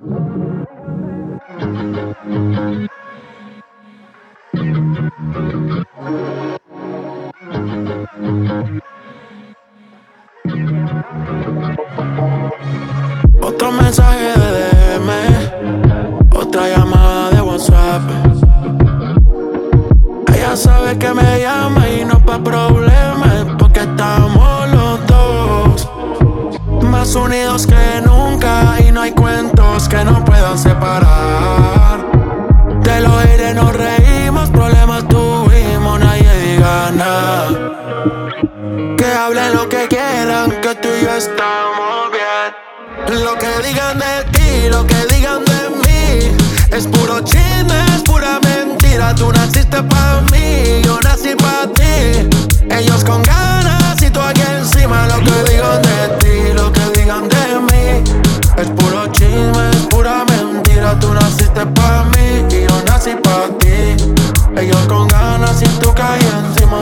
Otro mensaje de DM, otra llamada de WhatsApp. Ella sabe que me llama y no pa' problemas, porque estamos los dos más unidos que nunca, y no hay cuentos que nos puedan separar. De los aires nos reímos, problemas tuvimos, nadie diga nada. Que hablen lo que quieran, que tú y yo estamos bien. Lo que digan de ti, lo que digan de mí, es puro chisme, es pura mentira. Tú naciste pa' mí, yo nací pa' ti. Ellos con ganas y tú aquí encima. Lo que digan de ti, lo que digan de mí, es puro chisme, es pura mentira. Tú naciste pa' mí y yo nací pa' ti. Ellos con ganas y tú caí encima.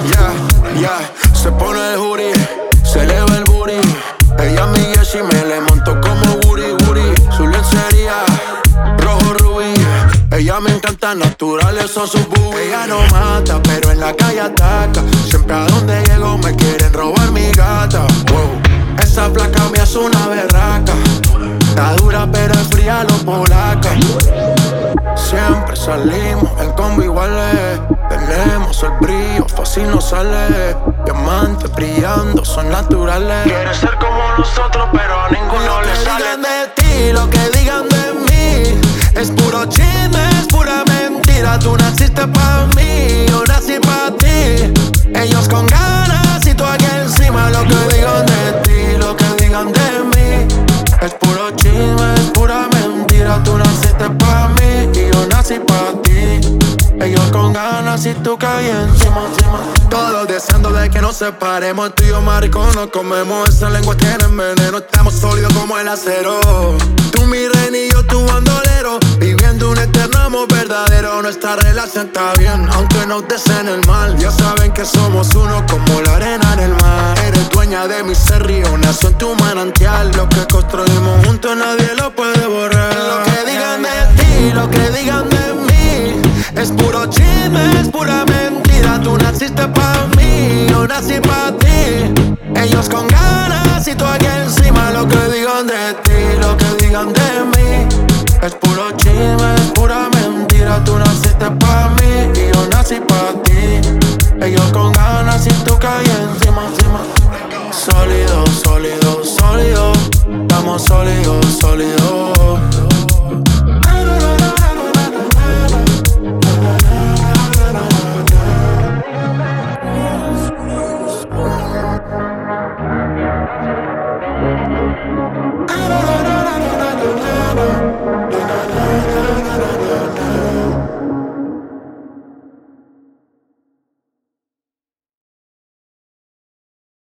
Se pone el hoodie, se eleva el booty. Ella mi Jessie me le montó como Woody Woody. Su lencería, rojo rubí. Ella me encanta, naturales son sus boobies. Ella no mata, pero en la calle ataca. Siempre a donde llego me quieren robar mi gata. Wow. Esa placa mía es una berraca. Está dura pero es fría, los polacas. Siempre salimos en combo iguales. Tenemos el brillo, fácil no sale. Diamantes brillando, son naturales. Quieres ser como nosotros, pero a ninguno le sale. Lo que digan de ti, lo que digan de mí, es puro chisme, es pura mentira. Tú naciste pa' mí, yo nací pa' ti. Ellos con ganas y tú aquí encima. Lo que digan de ti, lo que digan de mí, es puro chisme, es pura mentira. Tú naciste pa' mí y yo nací pa' ti. Ellos con ganas y tú caí encima. Todos deseando de que nos separemos. Tú y yo maricón nos comemos. Esa lengua tiene veneno. Estamos sólidos como el acero. Tú mi reina y yo tu bandolero. Viviendo un eterno amor verdadero. Nuestra relación está bien, aunque nos deseen el mal. Ya saben que somos uno como la arena en el mar. Eres dueña de mi ser, río nació en tu manantial. Lo que construimos juntos nadie lo puede borrar. Lo que digan de ti, lo que digan de mí, es puro chisme, es pura mentira. Tú naciste pa' mí, yo nací pa' ti. Ellos con ganas